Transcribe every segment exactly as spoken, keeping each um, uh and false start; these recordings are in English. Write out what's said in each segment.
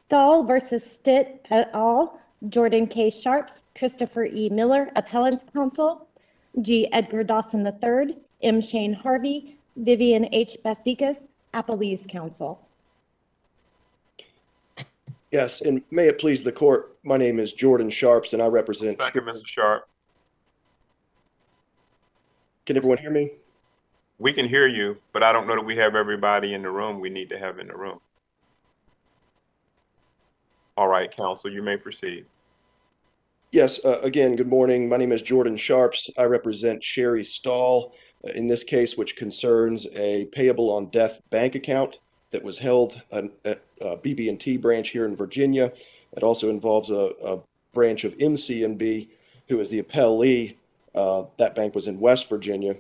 Stahl versus Stitt et al., Jordan K. Sharps, Christopher E. Miller, Appellants Counsel, G. Edgar Dawson the third, M. Shane Harvey, Vivian H. Bastikas, Appellees Counsel. Yes, and may it please the court, my name is Jordan Sharps and I represent... Thank you, Mister Sharp. Can everyone hear me? We can hear you, but I don't know that we have everybody in the room we need to have in the room. All right, counsel, you may proceed. Yes, uh, again, good morning. My name is Jordan Sharps. I represent Sherry Stahl uh, in this case, which concerns a payable on death bank account that was held at, at uh, B B and T branch here in Virginia. It also involves a, a branch of M C and B, who is the appellee. Uh, that bank was in West Virginia.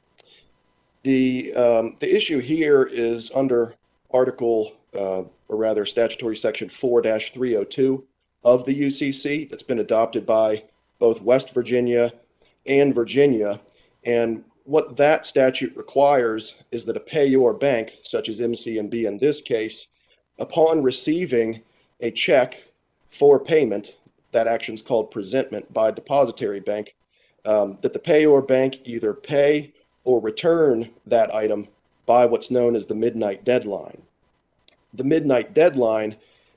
The, um, the issue here is under Article, uh, or rather statutory section four dash three oh two of the U C C that's been adopted by both West Virginia and Virginia. And what that statute requires is that a payor bank, such as M C and B in this case, upon receiving a check for payment, that action is called presentment by a depository bank, um, that the payor bank either pay or return that item by what's known as the midnight deadline. The midnight deadline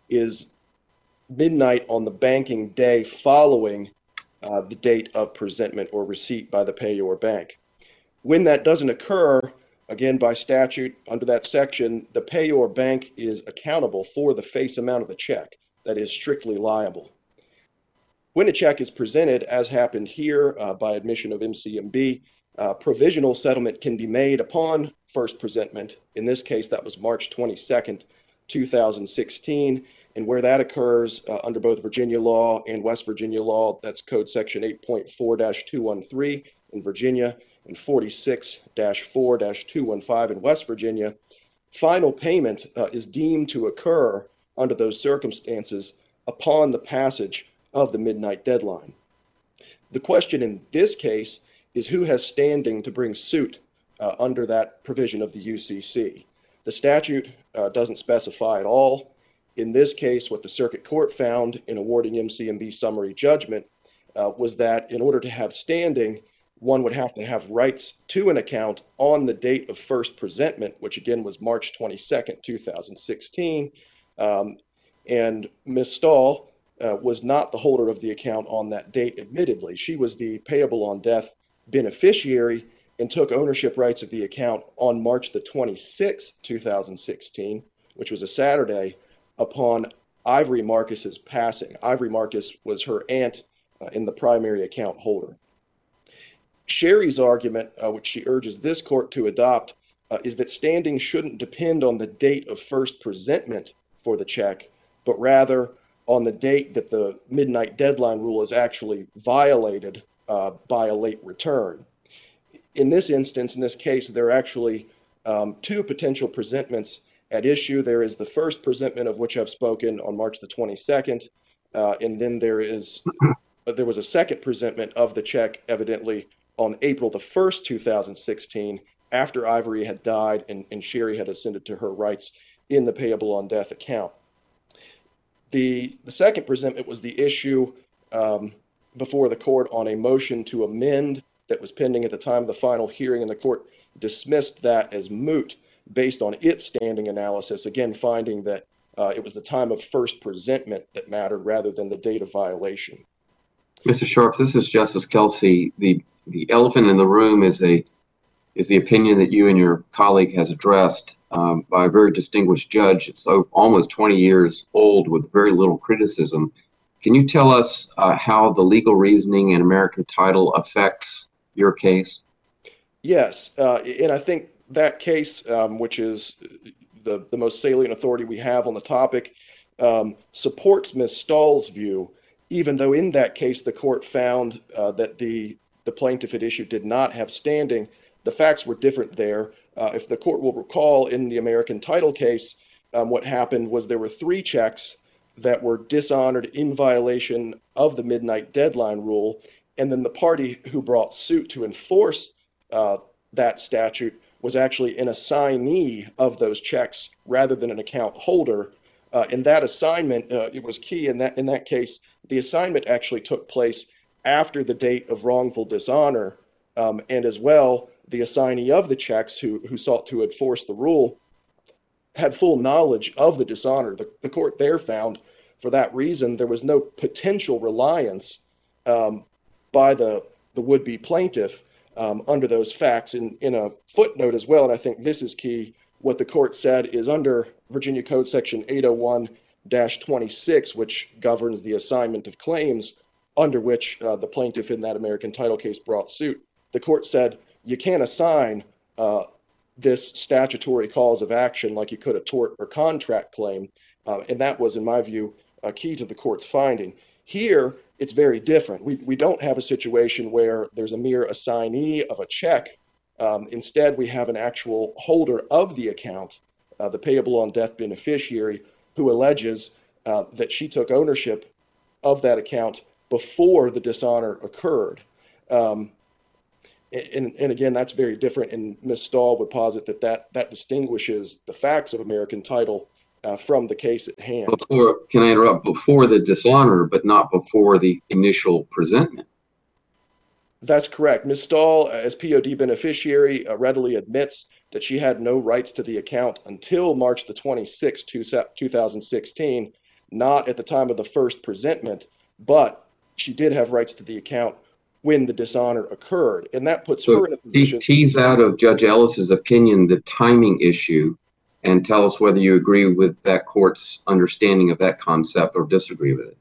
is midnight on the banking day following uh, the date of presentment or receipt by the payor bank. When that doesn't occur, again by statute under that section, the payor bank is accountable for the face amount of the check, that is strictly liable. When a check is presented, as happened here uh, by admission of M C and B, Uh, provisional settlement can be made upon first presentment. In this case, that was March twenty-second, two thousand sixteen. And where that occurs uh, under both Virginia law and West Virginia law, that's code section eight point four dash two one three in Virginia and forty-six dash four dash two one five in West Virginia. Final payment uh, is deemed to occur under those circumstances upon the passage of the midnight deadline. The question in this case is who has standing to bring suit uh, under that provision of the U C C. The statute uh, doesn't specify at all. In this case, what the circuit court found in awarding M C and B summary judgment uh, was that in order to have standing, one would have to have rights to an account on the date of first presentment, which again was March twenty-second, two thousand sixteen. Um, and Miz Stahl uh, was not the holder of the account on that date, admittedly. She was the payable on death beneficiary and took ownership rights of the account on March the twenty-sixth, two thousand sixteen, which was a Saturday, upon Ivory Marcus's passing. Ivory Marcus was her aunt uh, in the primary account holder. Sherry's argument, uh, which she urges this court to adopt, uh, is that standing shouldn't depend on the date of first presentment for the check, but rather on the date that the midnight deadline rule is actually violated Uh, by a late return. In this instance, in this case, there are actually um, two potential presentments at issue. There is the first presentment of which I've spoken on March the twenty-second, uh, and then there is uh, there was a second presentment of the check, evidently on April the first, two thousand sixteen, after Ivory had died and, and Sherry had ascended to her rights in the payable on death account. The, the second presentment was the issue um, before the court on a motion to amend that was pending at the time of the final hearing, and the court dismissed that as moot based on its standing analysis, again finding that uh, it was the time of first presentment that mattered rather than the date of violation. Mister Sharps, this is Justice Kelsey. The the elephant in the room is a is the opinion that you and your colleague has addressed um, by a very distinguished judge. It's almost twenty years old with very little criticism. Can you tell us uh, how the legal reasoning in American Title affects your case? Yes, uh, and I think that case, um, which is the, the most salient authority we have on the topic, um, supports Miz Stahl's view, even though in that case the court found uh, that the, the plaintiff at issue did not have standing. The facts were different there. Uh, if the court will recall, in the American Title case, um, what happened was there were three checks that were dishonored in violation of the midnight deadline rule. And then the party who brought suit to enforce uh, that statute was actually an assignee of those checks rather than an account holder. Uh, and that assignment, uh, it was key in that in that case. The assignment actually took place after the date of wrongful dishonor, um, and as well, the assignee of the checks who who sought to enforce the rule had full knowledge of the dishonor. The, the court there found, for that reason, there was no potential reliance um, by the the would-be plaintiff um, under those facts. In in a footnote as well, and I think this is key. What the court said is under Virginia Code Section eight oh one dash twenty-six, which governs the assignment of claims under which uh, the plaintiff in that American title case brought suit. The court said you can't assign uh, this statutory cause of action like you could a tort or contract claim. Uh, and that was, in my view, a key to the court's finding. Here, it's very different. We, we don't have a situation where there's a mere assignee of a check. Um, instead, we have an actual holder of the account, uh, the payable on death beneficiary, who alleges uh, that she took ownership of that account before the dishonor occurred. Um, and, and again, that's very different. And Miz Stahl would posit that that, that distinguishes the facts of American Title uh, from the case at hand. Before, can I interrupt? Before the dishonor, but not before the initial presentment. That's correct. Miz Stahl, as P O D beneficiary, uh, readily admits that she had no rights to the account until March the twenty-sixth, two thousand sixteen, not at the time of the first presentment, but she did have rights to the account when the dishonor occurred. And that puts So her in a position. tease out of Judge Ellis's opinion the timing issue and tell us whether you agree with that court's understanding of that concept or disagree with it.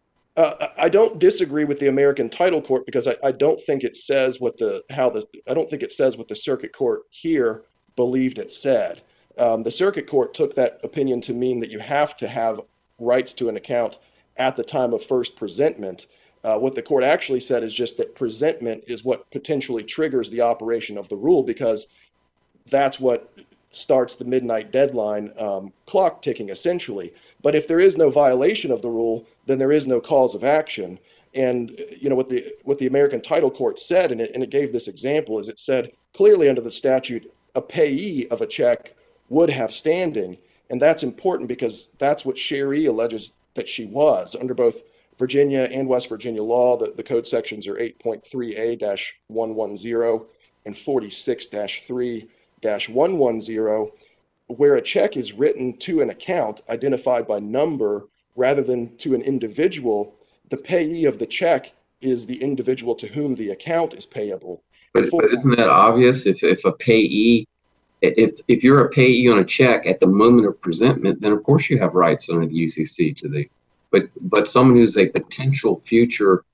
Uh, I don't disagree with the American Title Court because I, I don't think it says what the how the I don't think it says what the circuit court here believed it said. Um, the circuit court took that opinion to mean that you have to have rights to an account at the time of first presentment. Uh, what the court actually said is just that presentment is what potentially triggers the operation of the rule, because that's what starts the midnight deadline um, clock ticking, essentially. But if there is no violation of the rule, then there is no cause of action. And you know what the what the American Title Court said, and it, and it gave this example, is it said clearly under the statute, a payee of a check would have standing. And that's important because that's what Sherry alleges that she was. Under both Virginia and West Virginia law, the, the code sections are eight point three A one ten and forty-six dash three dash one ten, where a check is written to an account identified by number rather than to an individual. The payee of the check is the individual to whom the account is payable. But, but isn't that obvious? If if a payee, if if you're a payee on a check at the moment of presentment, then of course you have rights under the U C C to the. But but someone who's a potential future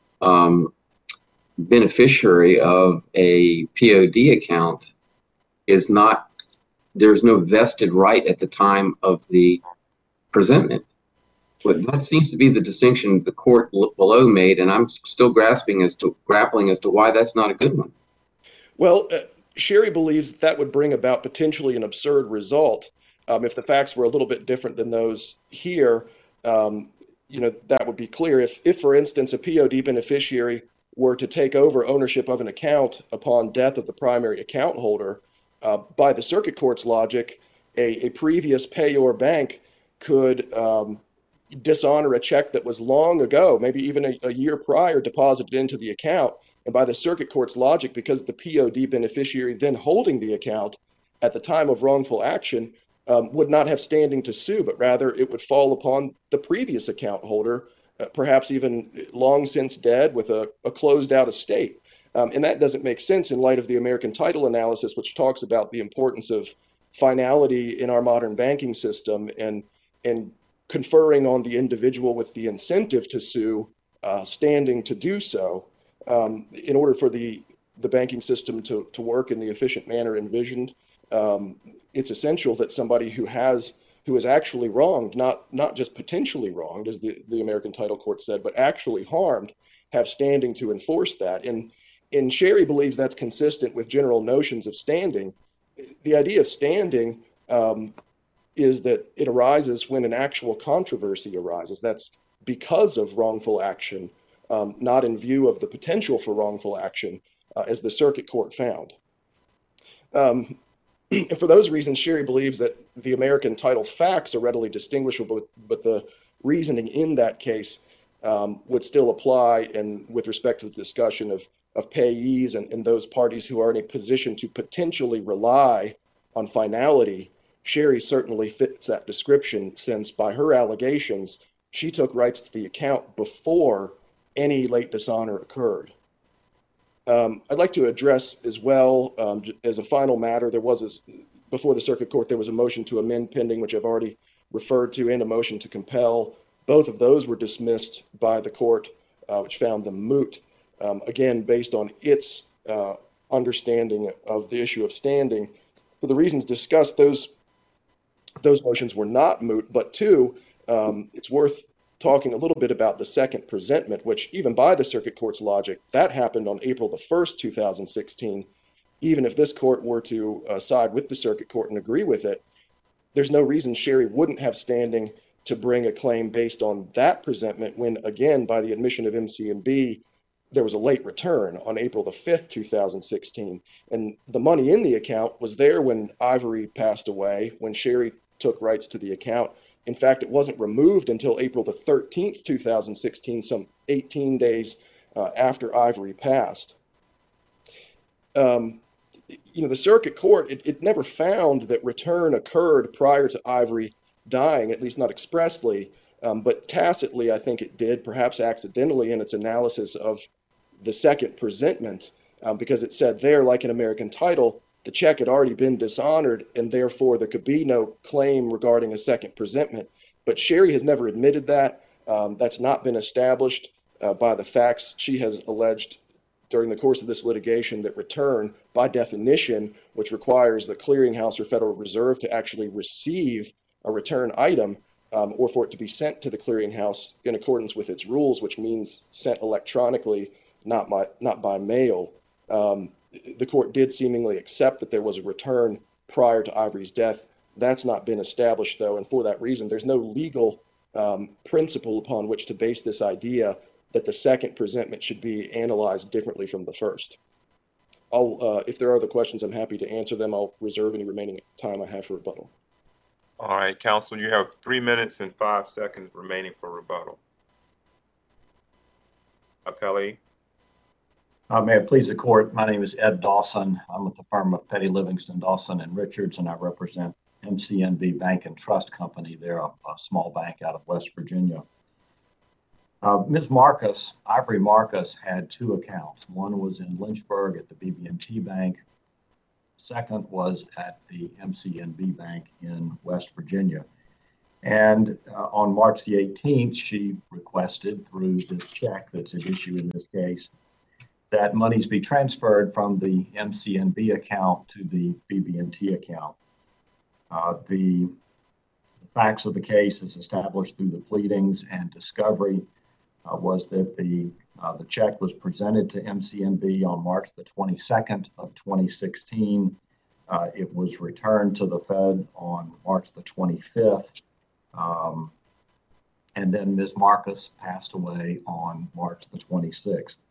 um, beneficiary of a P O D account is not. There's no vested right at the time of the presentment. But that seems to be the distinction the court below made, and I'm still grasping as to grappling as to why that's not a good one. Well, uh, Sherry believes that that would bring about potentially an absurd result um, if the facts were a little bit different than those here. Um, you know, that would be clear. If, if, for instance, a P O D beneficiary were to take over ownership of an account upon death of the primary account holder, uh, by the circuit court's logic, a, a previous payor bank could um, dishonor a check that was long ago, maybe even a, a year prior, deposited into the account. And by the circuit court's logic, because the P O D beneficiary then holding the account at the time of wrongful action um, would not have standing to sue, but rather it would fall upon the previous account holder, uh, perhaps even long since dead with a, a closed out estate. Um, and that doesn't make sense in light of the American Title analysis, which talks about the importance of finality in our modern banking system and, and conferring on the individual with the incentive to sue, uh, standing to do so. Um, in order for the, the banking system to, to work in the efficient manner envisioned, um, it's essential that somebody who has who is actually wronged, not not just potentially wronged, as the, the American Title Court said, but actually harmed, have standing to enforce that. And, and Sherry believes that's consistent with general notions of standing. The idea of standing um, is that it arises when an actual controversy arises. That's because of wrongful action. Um, not in view of the potential for wrongful action, uh, as the circuit court found. Um, And for those reasons, Sherry believes that the American title facts are readily distinguishable, but the reasoning in that case um, would still apply. And with respect to the discussion of, of payees and, and those parties who are in a position to potentially rely on finality, Sherry certainly fits that description, since by her allegations, she took rights to the account before any late dishonor occurred. Um, I'd like to address as well, um, as a final matter, there was, a, before the circuit court, there was a motion to amend pending, which I've already referred to, and a motion to compel. Both of those were dismissed by the court, uh, which found them moot, um, again, based on its uh, understanding of the issue of standing. For the reasons discussed, those, those motions were not moot, but two, um, it's worth talking a little bit about the second presentment, which even by the circuit court's logic, that happened on April the first, two thousand sixteen. Even if this court were to uh, side with the circuit court and agree with it, there's no reason Sherry wouldn't have standing to bring a claim based on that presentment when, again, by the admission of M C N B, there was a late return on April the fifth, two thousand sixteen. And the money in the account was there when Ivory passed away, when Sherry took rights to the account. In fact, it wasn't removed until April the thirteenth, two thousand sixteen, some eighteen days uh, after Ivory passed. Um, you know, the circuit court, it, it never found that return occurred prior to Ivory dying, at least not expressly, um, but tacitly, I think it did, perhaps accidentally, in its analysis of the second presentment, um, because it said there, like an American title, the check had already been dishonored, and therefore there could be no claim regarding a second presentment. But Sherry has never admitted that. Um, that's not been established uh, by the facts. She has alleged during the course of this litigation that return, by definition, which requires the clearinghouse or Federal Reserve to actually receive a return item, um, or for it to be sent to the clearinghouse in accordance with its rules, which means sent electronically, not by, not by mail. Um, The court did seemingly accept that there was a return prior to Ivory's death. That's not been established, though, and for that reason, there's no legal um, principle upon which to base this idea that the second presentment should be analyzed differently from the first. I'll, uh, if there are other questions, I'm happy to answer them. I'll reserve any remaining time I have for rebuttal. All right, counsel, you have three minutes and five seconds remaining for rebuttal. Appellee. Uh, may it please the court, my name is Ed Dawson. I'm with the firm of Petty Livingston, Dawson and Richards, and I represent M C N B Bank and Trust Company. They're a, a small bank out of West Virginia. Uh, Miz Marcus, Ivory Marcus, had two accounts. One was in Lynchburg at the B B and T Bank. Second was at the M C N B Bank in West Virginia. And uh, on March the eighteenth, she requested through this check that's at issue in this case that monies be transferred from the M C N B account to the B B and T account. Uh, the, the facts of the case, as established through the pleadings and discovery, uh, was that the uh, the check was presented to M C N B on March the twenty-second of twenty sixteen. Uh, it was returned to the Fed on March the twenty-fifth. Um, and then Miz Marcus passed away on March the twenty-sixth.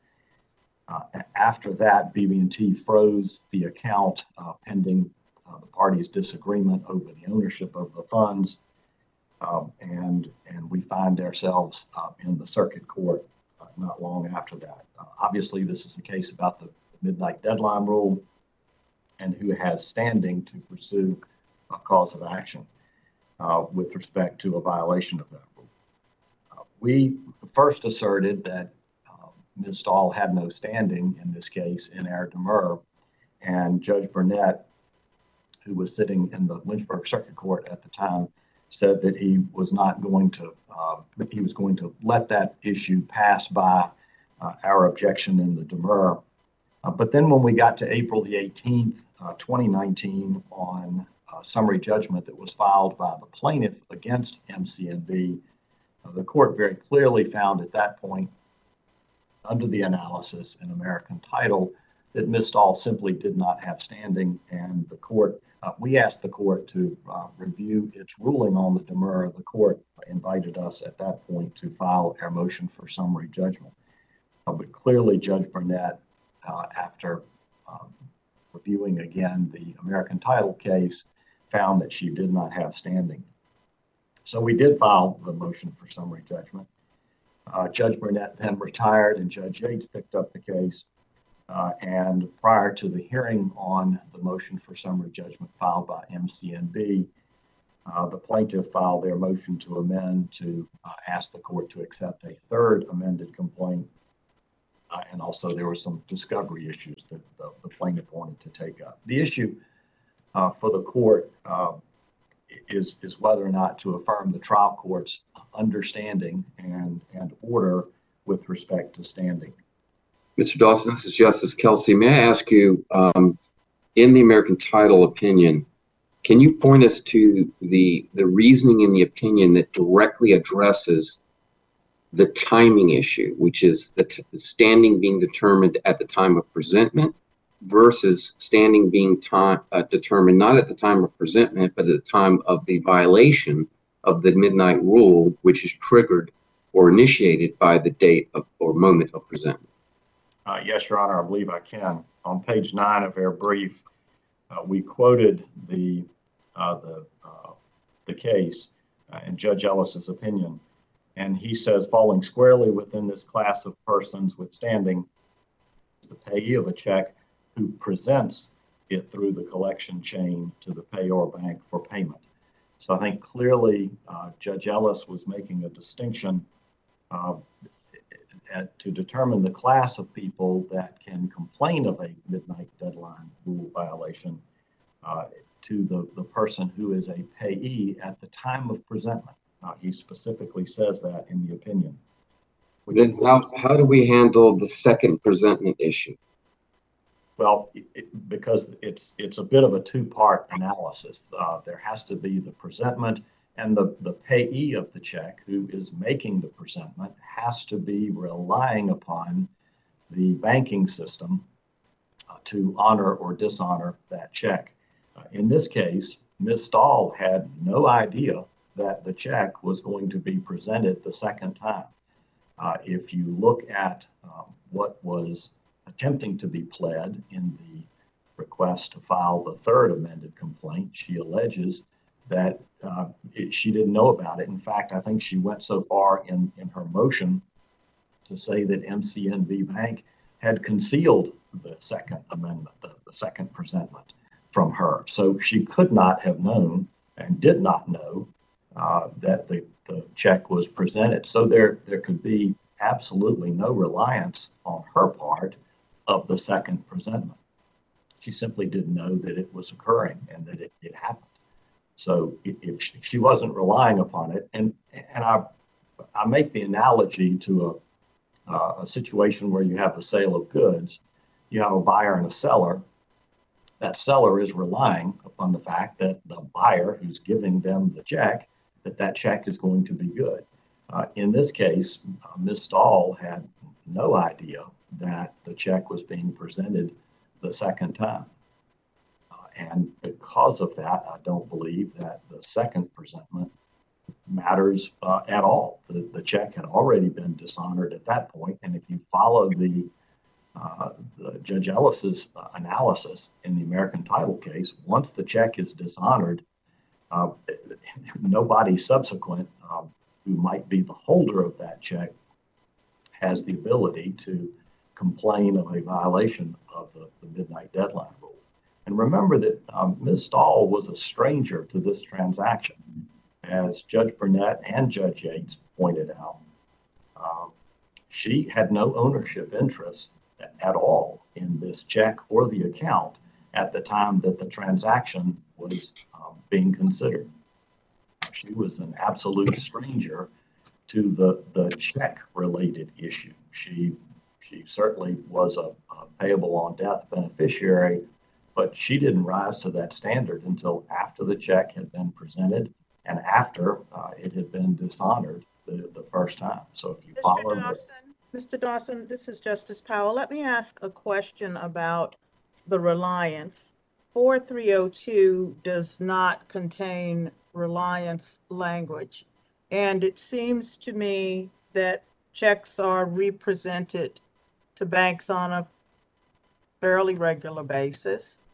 Uh, after that, B B and T froze the account uh, pending uh, the parties' disagreement over the ownership of the funds, um, and and we find ourselves uh, in the circuit court uh, not long after that. Uh, obviously, this is a case about the midnight deadline rule and who has standing to pursue a cause of action uh, with respect to a violation of that rule. Uh, we first asserted that Miz Stahl had no standing in this case in our demur, and Judge Burnett, who was sitting in the Lynchburg Circuit Court at the time, said that he was not going to, uh, he was going to let that issue pass by uh, our objection in the demur. Uh, but then when we got to April the eighteenth, uh, twenty nineteen, on a summary judgment that was filed by the plaintiff against M C N B, uh, the court very clearly found at that point, under the analysis in American title, that Miz Stahl simply did not have standing, and the court, uh, we asked the court to uh, review its ruling on the demur. The court invited us at that point to file our motion for summary judgment. Uh, but clearly Judge Burnett, uh, after uh, reviewing reviewing again the American Title case, found that she did not have standing. So we did file the motion for summary judgment. Uh, Judge Burnett then retired and Judge Yates picked up the case. Uh, and prior to the hearing on the motion for summary judgment filed by M C N B, uh, the plaintiff filed their motion to amend to uh, ask the court to accept a third amended complaint. Uh, and also there were some discovery issues that the, the plaintiff wanted to take up. The issue uh, for the court uh, is, is whether or not to affirm the trial court's understanding and, and order with respect to standing. Mister Dawson, this is Justice Kelsey. May I ask you, um, in the American Title opinion, can you point us to the, the reasoning in the opinion that directly addresses the timing issue, which is the, t- the standing being determined at the time of presentment versus standing being time, uh, determined not at the time of presentment, but at the time of the violation of the midnight rule, which is triggered or initiated by the date of, or moment of presentment? Uh, yes, Your Honor, I believe I can. On page nine of our brief, uh, we quoted the uh, the uh, the case uh, in Judge Ellis's opinion, and he says, falling squarely within this class of persons withstanding is the payee of a check who presents it through the collection chain to the payor bank for payment. So I think clearly uh, Judge Ellis was making a distinction uh, At, to determine the class of people that can complain of a midnight deadline rule violation uh, to the, the person who is a payee at the time of presentment. Uh, he specifically says that in the opinion. Then how, how do we handle the second presentment issue? Well, it, it, because it's it's a bit of a two-part analysis. Uh, there has to be the presentment, and the, the payee of the check who is making the presentment has to be relying upon the banking system uh, to honor or dishonor that check. Uh, in this case, Miz Stahl had no idea that the check was going to be presented the second time. Uh, if you look at uh, what was attempting to be pled in the request to file the third amended complaint, she alleges that uh, it, she didn't know about it. In fact, I think she went so far in, in her motion to say that M C N B Bank had concealed the second amendment, the, the second presentment from her. So she could not have known and did not know uh, that the, the check was presented. So there, there could be absolutely no reliance on her part of the second presentment. She simply didn't know that it was occurring and that it, it happened. So if she wasn't relying upon it, and and I I make the analogy to a uh, a situation where you have the sale of goods, you have a buyer and a seller. That seller is relying upon the fact that the buyer who's giving them the check, that that check is going to be good. Uh, in this case, uh, Miz Stahl had no idea that the check was being presented the second time. And because of that, I don't believe that the second presentment matters uh, at all. The, the check had already been dishonored at that point. And if you follow the, uh, the Judge Ellis's uh, analysis in the American Title case, once the check is dishonored, uh, nobody subsequent uh, who might be the holder of that check has the ability to complain of a violation of the, the midnight deadline rule. And remember that um, Miz Stahl was a stranger to this transaction. As Judge Burnett and Judge Yates pointed out, um, she had no ownership interest at all in this check or the account at the time that the transaction was um, being considered. She was an absolute stranger to the, the check-related issue. She, she certainly was a, a payable on death beneficiary, but she didn't rise to that standard until after the check had been presented and after uh, it had been dishonored the, the first time. So if you Mister follow Dawson, Mister Dawson, this is Justice Powell. Let me ask a question about the reliance. four three oh two does not contain reliance language, and it seems to me that checks are represented to banks on a fairly regular basis.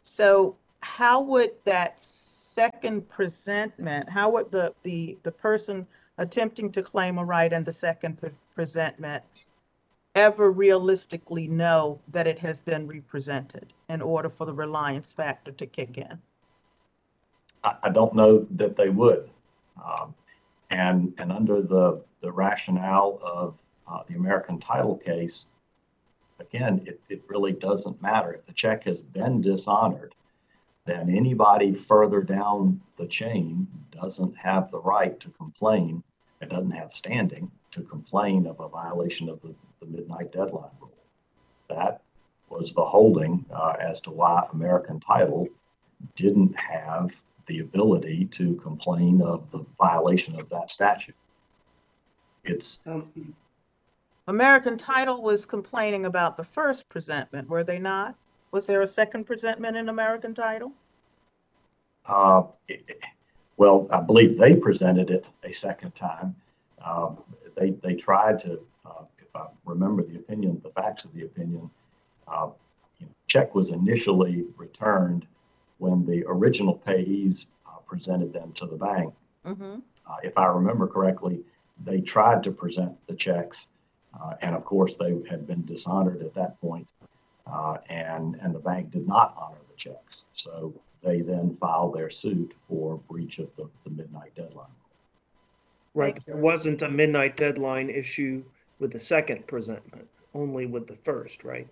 So how would that second presentment, how would the, the, the person attempting to claim a right in the second pre- presentment ever realistically know that it has been represented in order for the reliance factor to kick in? I, I don't know that they would. Um, and, and under the, the rationale of uh, the American Title case, again, it, it really doesn't matter. If the check has been dishonored, then anybody further down the chain doesn't have the right to complain. It doesn't have standing to complain of a violation of the, the midnight deadline rule. That was the holding uh, as to why American Title didn't have the ability to complain of the violation of that statute. It's Um, American Title was complaining about the first presentment, were they not? Was there a second presentment in American Title? Uh, it- well, I believe they presented it a second time. Um, they they tried to, uh, if I remember the opinion, the facts of the opinion, uh, you know, check was initially returned when the original payees uh, presented them to the bank. Mm-hmm. Uh, if I remember correctly, they tried to present the checks, uh, and of course they had been dishonored at that point, uh, and and the bank did not honor the checks. So they then filed their suit for breach of the, the midnight deadline. Right, but there wasn't a midnight deadline issue with the second presentment, only with the first, right?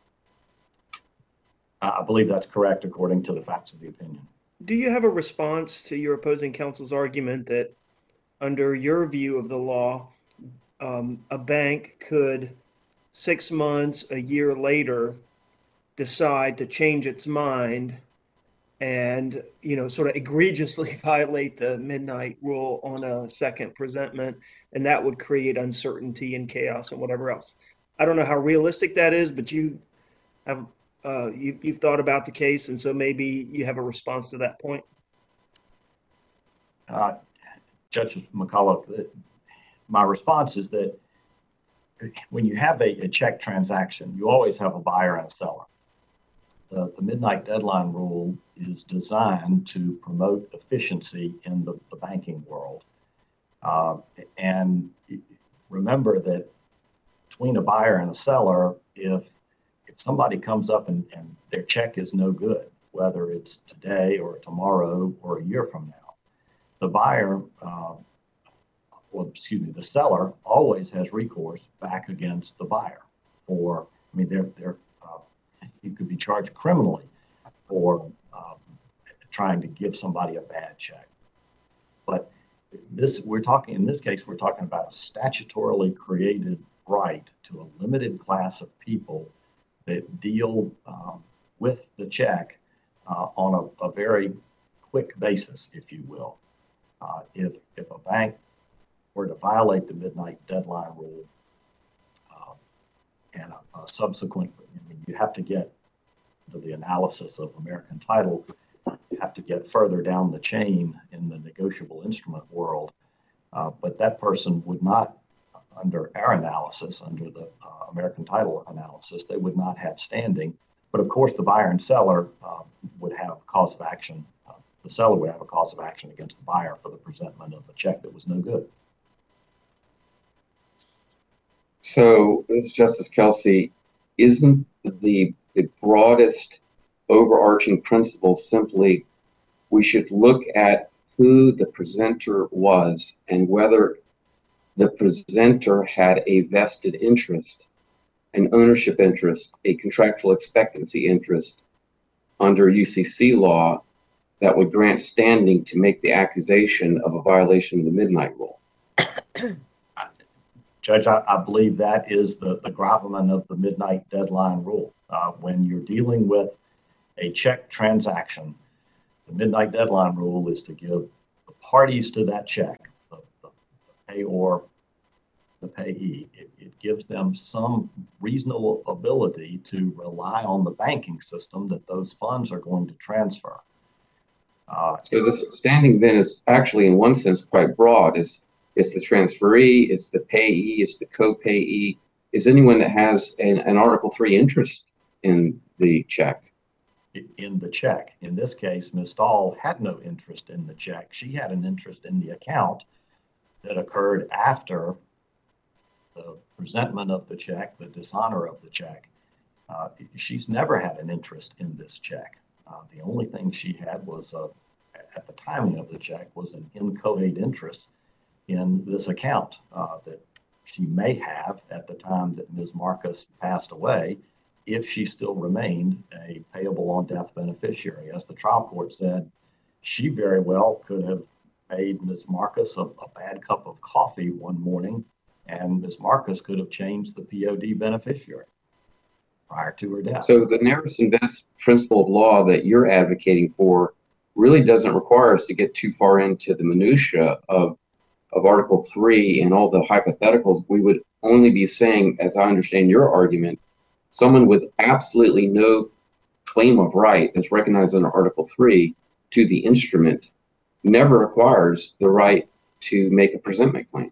I, I believe that's correct according to the facts of the opinion. Do you have a response to your opposing counsel's argument that under your view of the law, um, a bank could six months, a year later, decide to change its mind and, you know, sort of egregiously violate the midnight rule on a second presentment, and that would create uncertainty and chaos and whatever else? I don't know how realistic that is, but you have uh, you, you've thought about the case, and so maybe you have a response to that point. Uh, Judge McCullough, my response is that when you have a, a check transaction, you always have a buyer and a seller. The, the midnight deadline rule is designed to promote efficiency in the, the banking world. Uh, and remember that between a buyer and a seller, if if somebody comes up and, and their check is no good, whether it's today or tomorrow or a year from now, the buyer, uh, well, excuse me, the seller always has recourse back against the buyer for, I mean, they're, they're, uh, you could be charged criminally for um, trying to give somebody a bad check. But this, we're talking, in this case, we're talking about a statutorily created right to a limited class of people that deal um, with the check uh, on a, a very quick basis, if you will. Uh, if, if a bank were to violate the midnight deadline rule uh, and a, a subsequent, I mean, you have to get to the analysis of American Title, you have to get further down the chain in the negotiable instrument world. Uh, but that person would not, under our analysis, under the uh, American Title analysis, they would not have standing. But of course, the buyer and seller uh, would have a cause of action. Uh, the seller would have a cause of action against the buyer for the presentment of a check that was no good. So, this is Justice Kelsey. Isn't the the broadest overarching principle simply we should look at who the presenter was and whether the presenter had a vested interest, an ownership interest, a contractual expectancy interest under U C C law that would grant standing to make the accusation of a violation of the midnight rule? Judge, I, I believe that is the, the gravamen of the midnight deadline rule. Uh, when you're dealing with a check transaction, the midnight deadline rule is to give the parties to that check, the, the, the payor, the payee, it, it gives them some reasonable ability to rely on the banking system that those funds are going to transfer. Uh, So this standing then is actually in one sense quite broad. It's, it's the transferee, it's the payee, it's the co-payee. Is anyone that has an, an Article three interest in the check? i- in the check. In this case, Miz Stahl had no interest in the check. She had an interest in the account that occurred after the presentment of the check, the dishonor of the check. Uh, she's never had an interest in this check. Uh, the only thing she had was, uh, at the timing of the check, was an inchoate interest in this account uh, that she may have at the time that Miz Marcus passed away, if she still remained a payable on death beneficiary. As the trial court said, she very well could have made Miz Marcus a, a bad cup of coffee one morning, and Miz Marcus could have changed the P O D beneficiary prior to her death. So the narrowest and best principle of law that you're advocating for really doesn't require us to get too far into the minutia of of Article three and all the hypotheticals. We would only be saying, as I understand your argument, someone with absolutely no claim of right that's recognized under Article three to the instrument never acquires the right to make a presentment claim.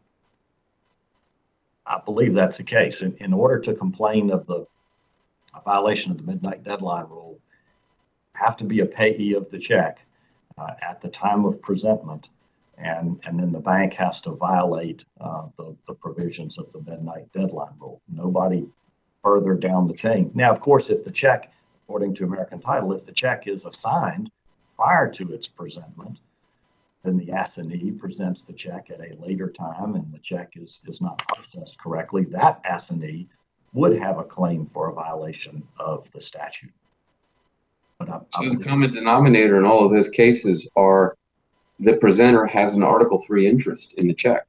I believe that's the case. In, in order to complain of the a violation of the midnight deadline rule, have to be a payee of the check uh, at the time of presentment, and and then the bank has to violate uh, the, the provisions of the midnight deadline rule. Nobody further down the chain. Now, of course, if the check, according to American Title, if the check is assigned prior to its presentment, then the assignee presents the check at a later time and the check is, is not processed correctly. That assignee would have a claim for a violation of the statute. But I, I So the believe- common denominator in all of those cases are the presenter has an Article three interest in the check.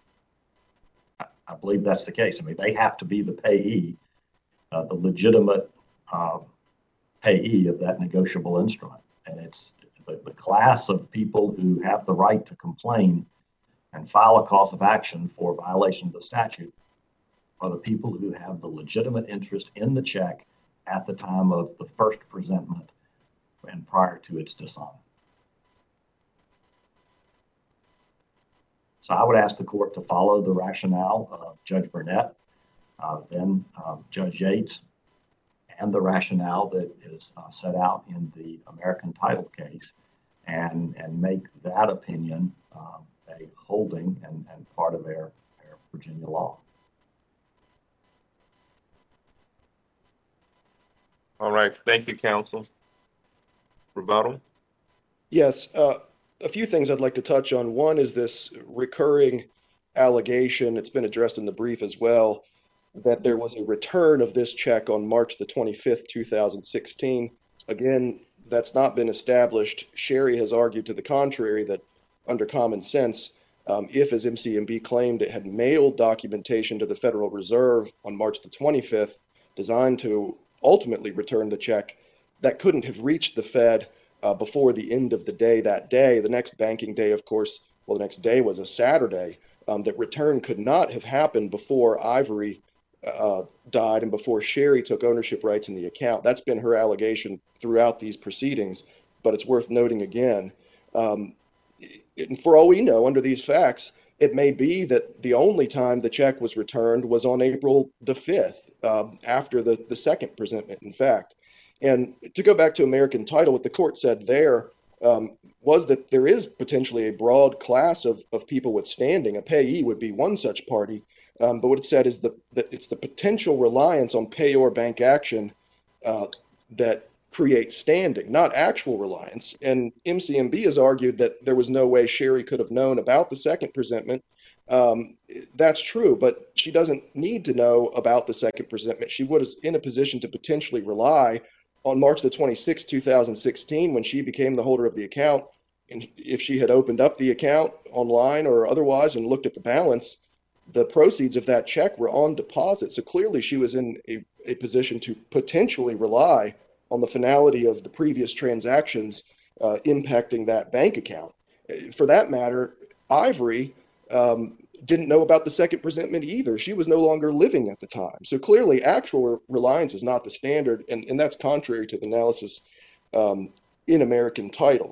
I believe that's the case. I mean, they have to be the payee, uh, the legitimate uh, payee of that negotiable instrument. And it's the, the class of people who have the right to complain and file a cause of action for violation of the statute are the people who have the legitimate interest in the check at the time of the first presentment and prior to its dishonor. So I would ask the court to follow the rationale of Judge Burnett, uh, then um, Judge Yates, and the rationale that is uh, set out in the American Title case, and and make that opinion um, a holding and, and part of their, their Virginia law. All right, thank you, counsel. Rebuttal? Yes, uh, a few things I'd like to touch on. One is this recurring allegation, it's been addressed in the brief as well, that there was a return of this check on March the twenty-fifth, two thousand sixteen. Again, that's not been established. Sherry has argued to the contrary, that under common sense, um, if, as M C M B claimed, it had mailed documentation to the Federal Reserve on March the twenty-fifth, designed to ultimately return the check, that couldn't have reached the Fed uh, before the end of the day that day. The next banking day, of course, well, the next day was a Saturday. Um, that return could not have happened before Ivory uh, died and before Sherry took ownership rights in the account. That's been her allegation throughout these proceedings, but it's worth noting again. Um, and for all we know, under these facts, it may be that the only time the check was returned was on April the fifth, uh, after the, the second presentment, in fact. And to go back to American Title, what the court said there um, was that there is potentially a broad class of, of people with standing. A payee would be one such party. Um, but what it said is the, that it's the potential reliance on payor bank action uh, that creates standing, not actual reliance. And M C M B has argued that there was no way Sherry could have known about the second presentment. Um, that's true, but she doesn't need to know about the second presentment. She was in a position to potentially rely on March the twenty-sixth, two thousand sixteen, when she became the holder of the account. And if she had opened up the account online or otherwise and looked at the balance, the proceeds of that check were on deposit. So clearly she was in a, a position to potentially rely on the finality of the previous transactions uh, impacting that bank account. For that matter, Ivory um, didn't know about the second presentment either. She was no longer living at the time. So clearly actual reliance is not the standard, and, and that's contrary to the analysis um, in American Title.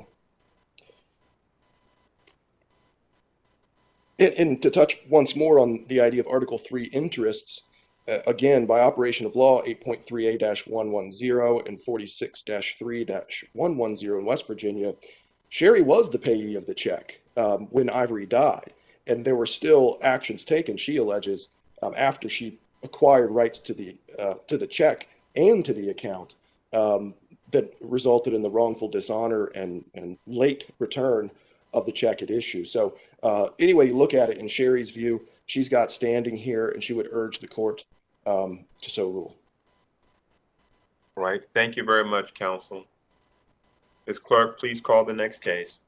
And, and to touch once more on the idea of Article three interests, Uh, again, by operation of law, eight point three A one ten and forty-six three one ten in West Virginia, Sherry was the payee of the check um, when Ivory died. And there were still actions taken, she alleges, um, after she acquired rights to the uh, to the check and to the account um, that resulted in the wrongful dishonor and, and late return of the check at issue. So uh, anyway, you look at it in Sherry's view, she's got standing here and she would urge the court um, to so rule. Right. Thank you very much, counsel. Miz Clerk, please call the next case.